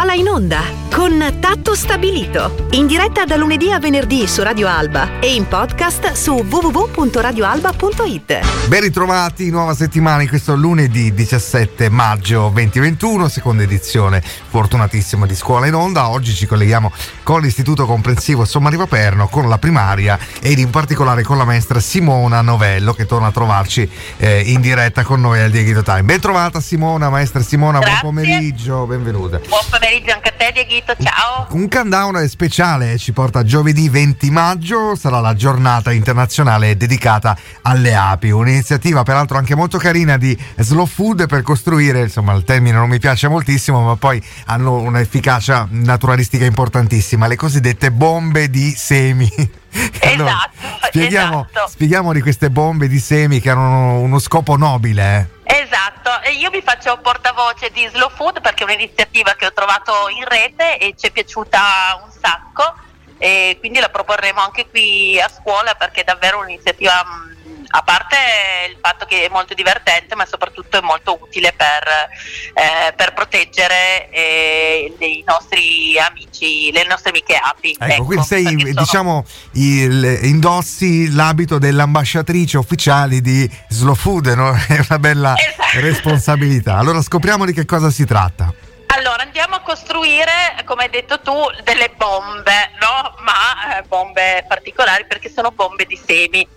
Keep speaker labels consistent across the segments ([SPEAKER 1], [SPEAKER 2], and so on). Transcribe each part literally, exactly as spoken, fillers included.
[SPEAKER 1] Sala in Onda con Tatto Stabilito, in diretta da lunedì a venerdì su Radio Alba e in podcast su w w w punto radio alba punto i t.
[SPEAKER 2] Ben ritrovati, nuova settimana in questo lunedì diciassette maggio duemilaventuno, seconda edizione fortunatissima di Scuola in Onda. Oggi ci colleghiamo con l'Istituto Comprensivo Sommariva Perno, con la primaria ed in particolare con la maestra Simona Novello, che torna a trovarci eh, in diretta con noi al Dieghito Time. Ben trovata Simona, maestra Simona.
[SPEAKER 3] Grazie.
[SPEAKER 2] Buon pomeriggio, benvenuta.
[SPEAKER 3] Buon pomeriggio anche a te, Dieghito, ciao.
[SPEAKER 2] Un countdown speciale ci porta giovedì venti maggio, sarà la giornata internazionale dedicata alle api, un'iniziativa peraltro anche molto carina di Slow Food per costruire, insomma il termine non mi piace moltissimo, ma poi hanno un'efficacia naturalistica importantissima, le cosiddette bombe di semi. Allora,
[SPEAKER 3] esatto,
[SPEAKER 2] spieghiamo,
[SPEAKER 3] esatto.
[SPEAKER 2] spieghiamo di queste bombe di semi che hanno uno scopo nobile. Eh.
[SPEAKER 3] Esatto, e io vi faccio portavoce di Slow Food perché è un'iniziativa che ho trovato in rete e ci è piaciuta un sacco, e quindi la proporremo anche qui a scuola perché è davvero un'iniziativa, a parte il fatto che è molto divertente, ma soprattutto è molto utile per, eh, per proteggere eh, i nostri amici, le nostre amiche api.
[SPEAKER 2] Ecco,
[SPEAKER 3] ecco,
[SPEAKER 2] quindi sei,
[SPEAKER 3] sono...
[SPEAKER 2] diciamo, il, indossi l'abito dell'ambasciatrice ufficiale di Slow Food, no? È una bella
[SPEAKER 3] esatto.
[SPEAKER 2] responsabilità. Allora scopriamo di che cosa si tratta.
[SPEAKER 3] Allora andiamo a costruire, come hai detto tu, delle bombe, no? Ma eh, bombe particolari perché sono bombe di semi.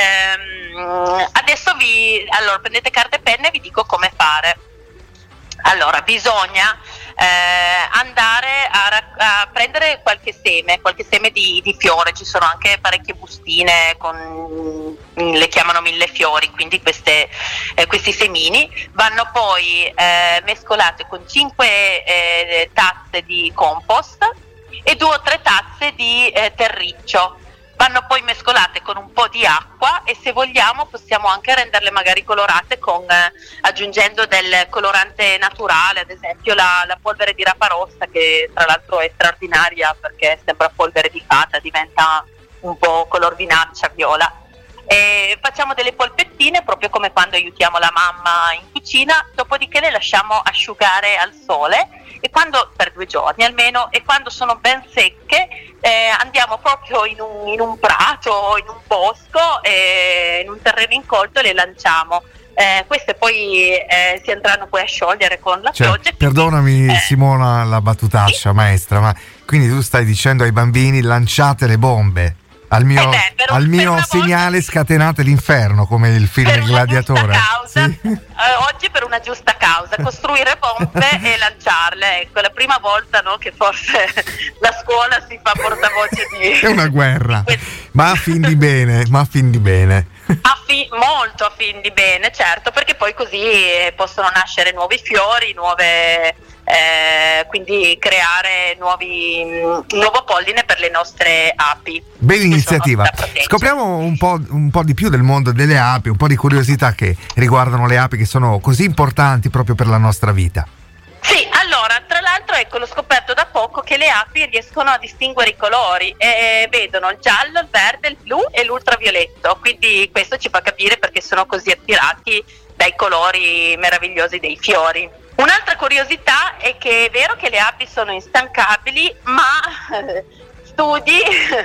[SPEAKER 3] Ehm, adesso vi, allora prendete carta e penna e vi dico come fare. Allora bisogna eh, andare a, a prendere qualche seme, qualche seme di, di fiore, ci sono anche parecchie bustine con, le chiamano mille fiori, quindi queste, eh, questi semini vanno poi eh, mescolati con cinque eh, tazze di compost e due o tre tazze di eh, terriccio. Vanno poi mescolate con un po' di acqua e se vogliamo possiamo anche renderle magari colorate con, eh, aggiungendo del colorante naturale, ad esempio la, la polvere di rapa rossa, che tra l'altro è straordinaria perché sembra polvere di fata, diventa un po' color vinaccia, viola. E facciamo delle polpettine proprio come quando aiutiamo la mamma in cucina, dopodiché le lasciamo asciugare al sole e quando, per due giorni almeno, e quando sono ben secche eh, andiamo proprio in un, in un prato, in un bosco, eh, in un terreno incolto e le lanciamo. Eh, queste poi eh, si andranno poi a sciogliere con la
[SPEAKER 2] cioè,
[SPEAKER 3] pioggia.
[SPEAKER 2] Perdonami
[SPEAKER 3] eh,
[SPEAKER 2] Simona la battutaccia, sì? Maestra, ma quindi tu stai dicendo ai bambini lanciate le bombe? Al mio,
[SPEAKER 3] eh beh, un,
[SPEAKER 2] al mio segnale
[SPEAKER 3] volta...
[SPEAKER 2] scatenate l'inferno, come il film
[SPEAKER 3] per
[SPEAKER 2] Gladiatore.
[SPEAKER 3] Una giusta causa,
[SPEAKER 2] sì?
[SPEAKER 3] eh, oggi per una giusta causa, costruire bombe e lanciarle. Ecco, è la prima volta, no, che forse la scuola si fa portavoce di...
[SPEAKER 2] È una guerra, ma a fin di bene, ma a fin di bene.
[SPEAKER 3] A fi- molto a fin di bene, certo, perché poi così eh, possono nascere nuovi fiori, nuove... Eh, quindi creare nuovi, un nuovo polline per le nostre api.
[SPEAKER 2] Bella iniziativa. Scopriamo un po', un po' di più del mondo delle api, un po' di curiosità che riguardano le api che sono così importanti proprio per la nostra vita.
[SPEAKER 3] Sì, allora, tra l'altro ecco, l'ho scoperto da poco che le api riescono a distinguere i colori e vedono il giallo, il verde, il blu e l'ultravioletto, quindi questo ci fa capire perché sono così attirati dai colori meravigliosi dei fiori. Un'altra curiosità è che è vero che le api sono instancabili, ma eh, studi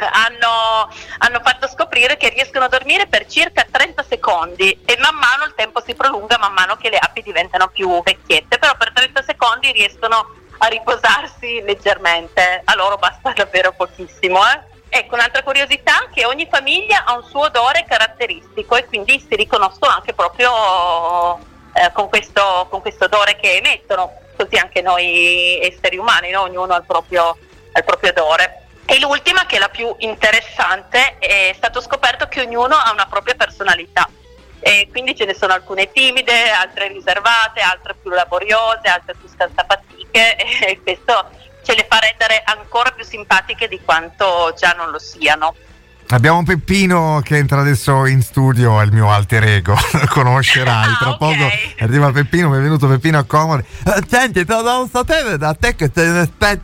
[SPEAKER 3] hanno, hanno fatto scoprire che riescono a dormire per circa trenta secondi e man mano il tempo si prolunga man mano che le api diventano più vecchiette, però per trenta secondi riescono a riposarsi leggermente, a loro basta davvero pochissimo. Eh? Ecco, un'altra curiosità è che ogni famiglia ha un suo odore caratteristico e quindi si riconoscono anche proprio... Eh, con questo con questo odore che emettono, così anche noi esseri umani, no? Ognuno ha il proprio, ha il proprio odore. E l'ultima, che è la più interessante, è stato scoperto che ognuno ha una propria personalità e quindi ce ne sono alcune timide, altre riservate, altre più laboriose, altre più scansafatiche e questo ce le fa rendere ancora più simpatiche di quanto già non lo siano.
[SPEAKER 2] Abbiamo Peppino che entra adesso in studio, è il mio alter ego, lo conoscerai,
[SPEAKER 3] ah,
[SPEAKER 2] tra
[SPEAKER 3] okay.
[SPEAKER 2] poco arriva Peppino, benvenuto Peppino a Comore. Eh, senti, te lo devo sapere da te che sei un esperto di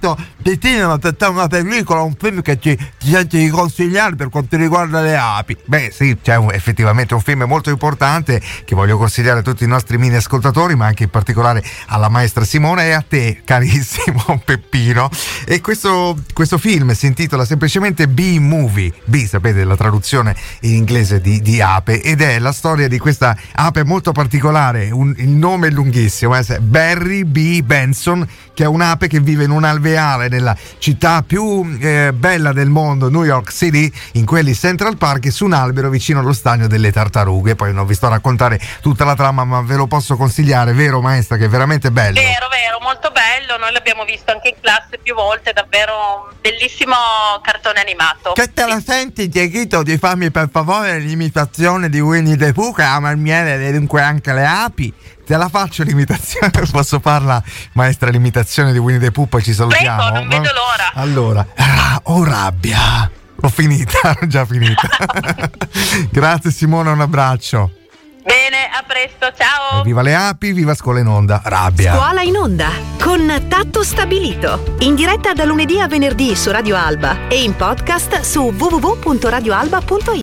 [SPEAKER 4] di cinema, perché è una pellicola, un film che ci, ci sente di consigliare per quanto riguarda le api.
[SPEAKER 2] Beh sì, c'è un, effettivamente un film molto importante che voglio consigliare a tutti i nostri mini ascoltatori, ma anche in particolare alla maestra Simona e a te, carissimo Peppino. E questo, questo film si intitola semplicemente Bee Movie. Bee, sapete, la traduzione in inglese di, di ape, ed è la storia di questa ape molto particolare. Un, il nome è lunghissimo, eh? Barry B. Benson, che è un'ape che vive in un alveare nella città più eh, bella del mondo, New York City, in quelli Central Park, su un albero vicino allo stagno delle tartarughe. Poi non vi sto a raccontare tutta la trama, ma ve lo posso consigliare, vero maestra, che è veramente bello.
[SPEAKER 3] Vero, vero, molto bello, noi l'abbiamo visto anche in classe più volte, davvero un bellissimo cartone animato.
[SPEAKER 4] Che te la senti, Dieguito, di farmi per favore l'imitazione di Winnie the Pooh, che ama il miele e dunque anche le api? Te la faccio l'imitazione, posso farla, maestra, l'imitazione di Winnie the Pooh, poi ci salutiamo.
[SPEAKER 3] Prego, non vedo l'ora.
[SPEAKER 2] Allora, ra- oh rabbia, l'ho finita, l'ho già finita. Grazie Simona, un abbraccio.
[SPEAKER 3] Bene, a presto, ciao.
[SPEAKER 2] E viva le api, viva Scuola in Onda, rabbia.
[SPEAKER 1] Scuola in Onda con Tatto Stabilito, in diretta da lunedì a venerdì su Radio Alba e in podcast su w w w punto radio alba punto it.